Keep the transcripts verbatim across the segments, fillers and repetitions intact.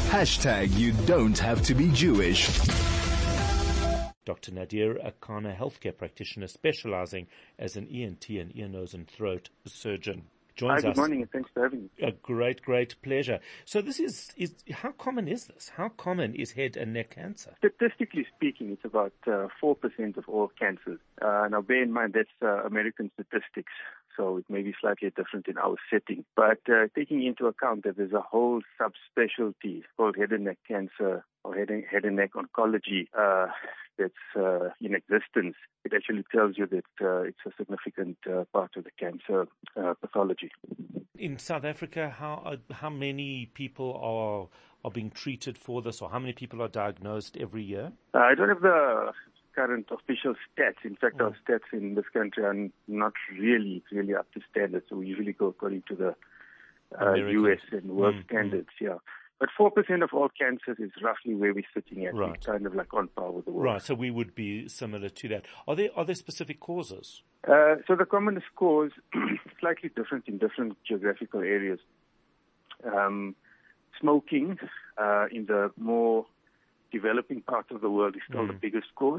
Hashtag you don't have to be Jewish. Doctor Nadir Akana, healthcare practitioner specializing as an E N T and ear, nose and throat surgeon. Joins Hi, good us. morning, and thanks for having me. A great, great pleasure. So this is, is, how common is this? How common is head and neck cancer? Statistically speaking, it's about uh, four percent of all cancers. Uh, now, bear in mind, that's uh, American statistics, so it may be slightly different in our setting. But uh, taking into account that there's a whole subspecialty called head and neck cancer or head and, head and neck oncology uh, that's uh, in existence, it actually tells you that uh, it's a significant uh, part of the cancer uh, pathology. In South Africa, how uh, how many people are are being treated for this, or how many people are diagnosed every year? Uh, I don't have the current official stats. In fact, Mm. our stats in this country are not really, really up to standard. So we usually go according to the uh, U S and world Mm, standards. Yeah. But four percent of all cancers is roughly where we're sitting at. Right. We're kind of like on par with the world. Right, so we would be similar to that. Are there are there specific causes? Uh, so the commonest cause, slightly different in different geographical areas. Um, smoking uh, in the more developing parts of the world is still Mm. the biggest cause.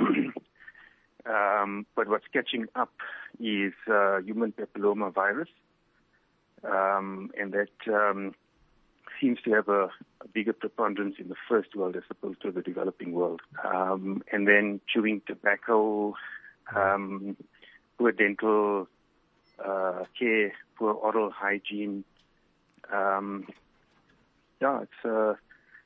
um, but what's catching up is uh, human papilloma virus, um, and that um, seems to have a, a bigger preponderance in the first world as opposed to the developing world. Um, and then chewing tobacco, um, poor dental uh, care, poor oral hygiene. Um, yeah, it's uh,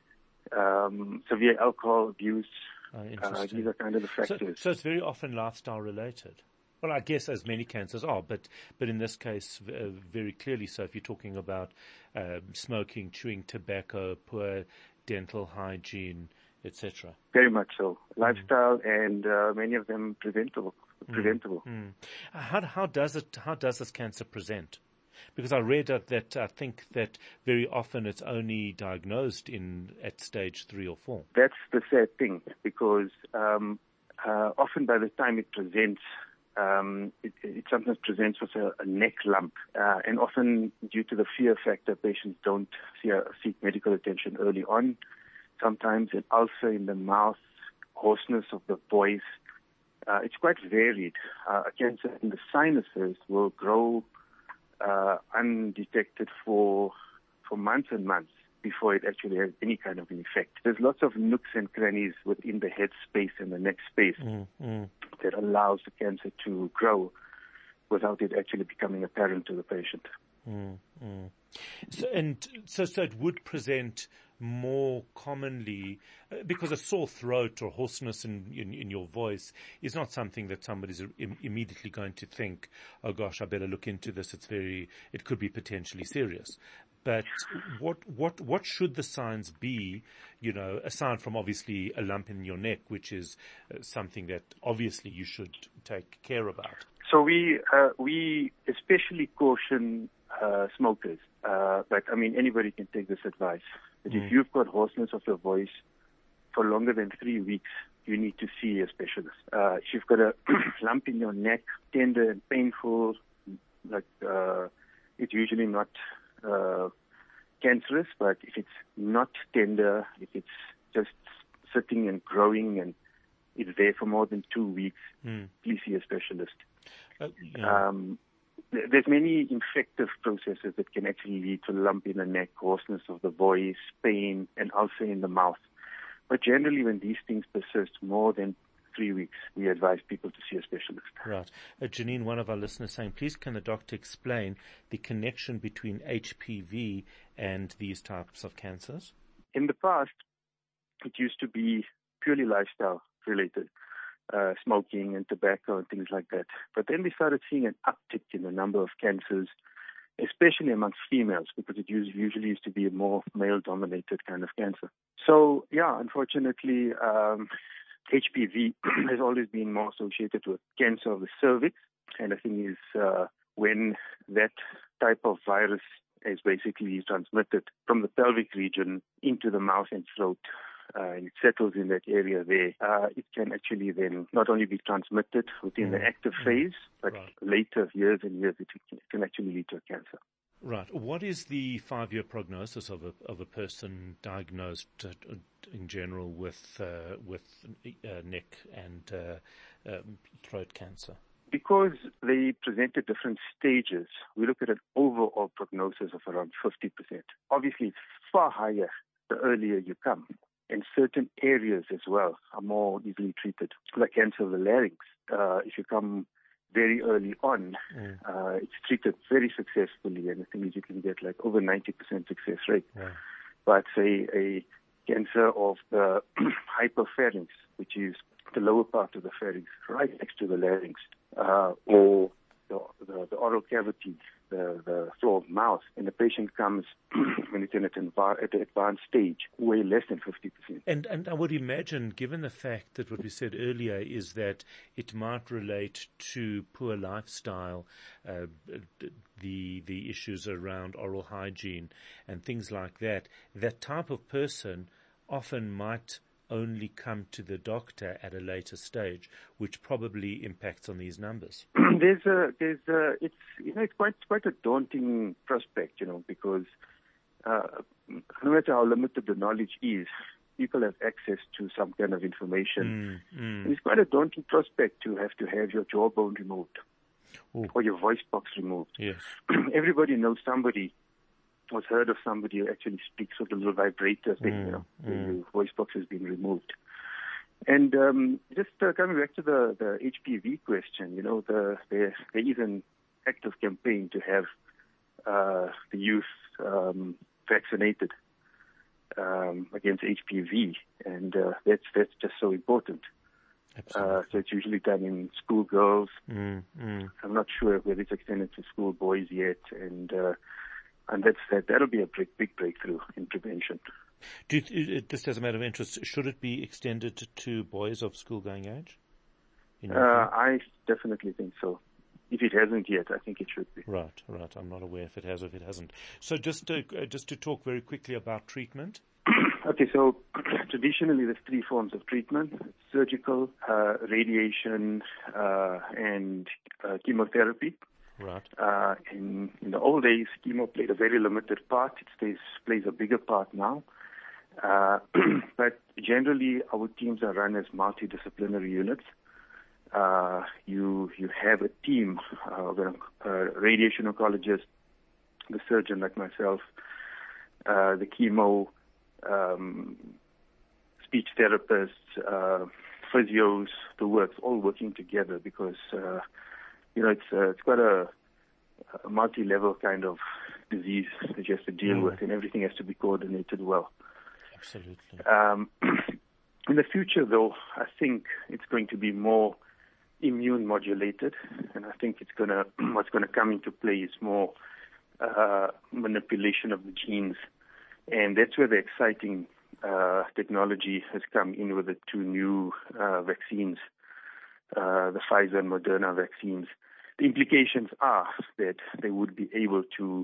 um, severe alcohol abuse. Oh, Uh, interesting. these are kind of the So, factors. so it's very often lifestyle related. Well, I guess as many cancers are, but but in this case, uh, very clearly so. If you're talking about um, smoking, chewing tobacco, poor dental hygiene, et cetera. Very much so. Lifestyle, and uh, many of them preventable. Preventable. Mm. How how does it how does this cancer present? Because I read that, that I think that very often it's only diagnosed in at stage three or four. That's the sad thing, because um, uh, often by the time it presents, um, it, it sometimes presents with a, a neck lump, uh, and often due to the fear factor, patients don't see, uh, seek medical attention early on. Sometimes an ulcer in the mouth, hoarseness of the voice. Uh, it's quite varied. Uh, a cancer in the sinuses will grow uh, undetected for for months and months before it actually has any kind of an effect. There's lots of nooks and crannies within the head space and the neck space Mm, mm. that allows the cancer to grow without it actually becoming apparent to the patient. Mm, mm. So, and so, so it would present more commonly uh, because a sore throat or hoarseness in, in, in your voice is not something that somebody's im- immediately going to think, oh gosh, I better look into this. It's very, it could be potentially serious. But what, what, what should the signs be, you know, aside from obviously a lump in your neck, which is uh, something that obviously you should take care about? So we, uh, we especially caution uh, smokers, uh, but I mean anybody can take this advice. That Mm. if you've got hoarseness of your voice for longer than three weeks, you need to see a specialist. Uh, if you've got a lump in your neck, tender and painful, like uh, it's usually not uh, cancerous, but if it's not tender, if it's just sitting and growing and it's there for more than two weeks, Mm. please see a specialist. Uh, yeah. Um, th- there's many infective processes that can actually lead to lump in the neck, hoarseness of the voice, pain, and ulcer in the mouth. But generally, when these things persist more than three weeks, we advise people to see a specialist. Right. Uh, Janine, one of our listeners saying, please can the doctor explain the connection between H P V and these types of cancers? In the past, it used to be purely lifestyle related. Uh, smoking and tobacco and things like that. But then we started seeing an uptick in the number of cancers, especially amongst females, because it usually used to be a more male-dominated kind of cancer. So, yeah, unfortunately, um, H P V has always been more associated with cancer of the cervix. And the thing is, uh, when that type of virus is basically transmitted from the pelvic region into the mouth and throat, Uh, and it settles in that area there, uh, it can actually then not only be transmitted within Mm. the active Mm. phase, but Right. later, years and years, it can, it can actually lead to a cancer. Right. What is the five-year prognosis of a of a person diagnosed uh, in general with uh, with uh, neck and uh, uh, throat cancer? Because they present at different stages, we look at an overall prognosis of around fifty percent. Obviously, it's far higher the earlier you come. And certain areas as well are more easily treated, like cancer of the larynx. Uh, if you come very early on, mm. uh, it's treated very successfully, and the thing is you can get like over ninety percent success rate. Yeah. But say a cancer of the hypopharynx, which is the lower part of the pharynx, right next to the larynx, uh, or the, the, the oral cavity, the, the floor of mouth, and the patient comes when it's in at an advanced stage, way less than fifty percent. And, and I would imagine, given the fact that what we said earlier is that it might relate to poor lifestyle, uh, the the issues around oral hygiene and things like that, that type of person often might only come to the doctor at a later stage, which probably impacts on these numbers. there's a, there's a, it's, you know, it's quite, quite a daunting prospect, you know, because uh, no matter how limited the knowledge is, people have access to some kind of information. Mm, mm. It's quite a daunting prospect to have to have your jawbone removed. Ooh. Or your voice box removed. Yes. Everybody knows somebody was heard of somebody who actually speaks with a little vibrator thing, mm, you know, mm. the voice box has been removed. And um, just uh, coming back to the, the H P V question, you know, the, there, there is an active campaign to have uh, the youth um, vaccinated um, against H P V, and uh, that's that's just so important. Uh, so it's usually done in schoolgirls. Mm, mm. I'm not sure whether it's extended to schoolboys yet, and uh, And that's that. That'll be a big, big breakthrough in prevention. Do you, just as a matter of interest, should it be extended to, to boys of school-going age? Uh, I definitely think so. If it hasn't yet, I think it should be. Right, right. I'm not aware if it has or if it hasn't. So just to, uh, just to talk very quickly about treatment. Okay, so traditionally there's three forms of treatment: surgical, uh, radiation, uh, and uh, chemotherapy. Right. Uh, in, in the old days, chemo played a very limited part. It stays, plays a bigger part now. Uh, but generally, our teams are run as multidisciplinary units. Uh, you you have a team uh, of a, a radiation oncologist, the surgeon like myself, uh, the chemo, um, speech therapists, uh, physios, the works, all working together because uh, You know, it's uh, it's quite a, a multi-level kind of disease that you have to deal mm. with, and everything has to be coordinated well. Absolutely. Um, in the future, though, I think it's going to be more immune modulated, and I think it's gonna what's going to come into play is more uh, manipulation of the genes, and that's where the exciting uh, technology has come in with the two new uh, vaccines, uh, the Pfizer and Moderna vaccines. The implications are that they would be able to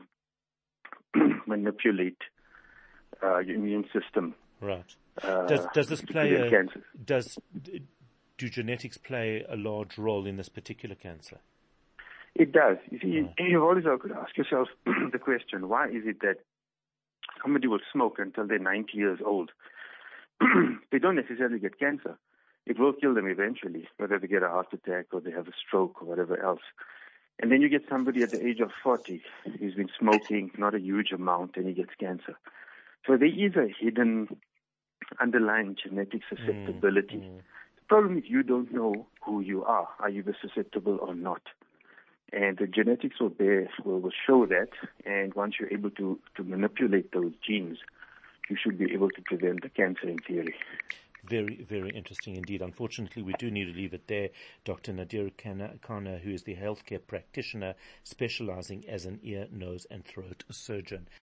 manipulate uh, your immune system. Right. Uh, does, does this play a, does do genetics play a large role in this particular cancer? It does. You see, right. You've always got to ask yourself the question: why is it that somebody will smoke until they're ninety years old? They don't necessarily get cancer. It will kill them eventually, whether they get a heart attack or they have a stroke or whatever else. And then you get somebody at the age of forty who's been smoking, not a huge amount, and he gets cancer. So there is a hidden underlying genetic susceptibility. Mm, mm. The problem is you don't know who you are. Are you susceptible or not? And the genetics will, bear, will, will show that. And once you're able to, to manipulate those genes, you should be able to prevent the cancer in theory. Very, very interesting indeed. Unfortunately, we do need to leave it there. Doctor Nadir Khanna, who is the healthcare practitioner specializing as an ear, nose, and throat surgeon.